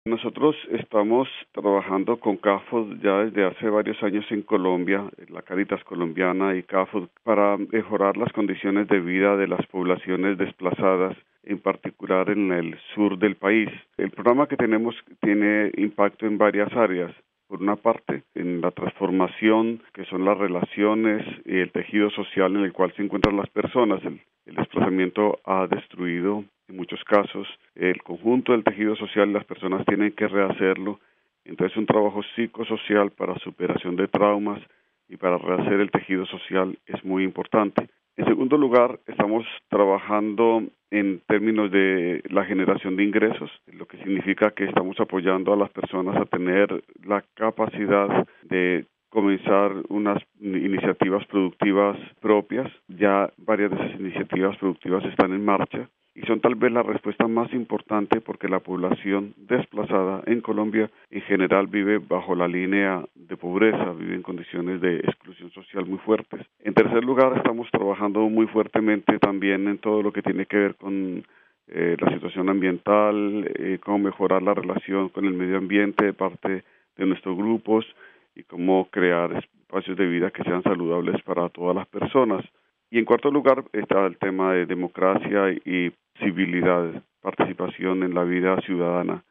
Nosotros estamos trabajando con CAFOD ya desde hace varios años en Colombia, la Cáritas colombiana y CAFOD, para mejorar las condiciones de vida de las poblaciones desplazadas, en particular en el sur del país. El programa que tenemos tiene impacto en varias áreas. Por una parte, en la transformación, que son las relaciones y el tejido social en el cual se encuentran las personas. El desplazamiento ha destruido, en muchos casos, el conjunto del tejido social y las personas tienen que rehacerlo. Entonces, un trabajo psicosocial para superación de traumas y para rehacer el tejido social es muy importante. En segundo lugar, estamos trabajando en términos de la generación de ingresos, lo que significa que estamos apoyando a las personas a tener la capacidad de comenzar unas iniciativas productivas propias. Ya varias de esas iniciativas productivas están en marcha y son tal vez la respuesta más importante porque la población desplazada en Colombia en general vive bajo la línea de pobreza, vive en condiciones de exclusión social muy fuertes. En tercer lugar, estamos trabajando muy fuertemente también en todo lo que tiene que ver con la situación ambiental, cómo mejorar la relación con el medio ambiente de parte de nuestros grupos y cómo crear espacios de vida que sean saludables para todas las personas. Y en cuarto lugar está el tema de democracia y civilidad, participación en la vida ciudadana.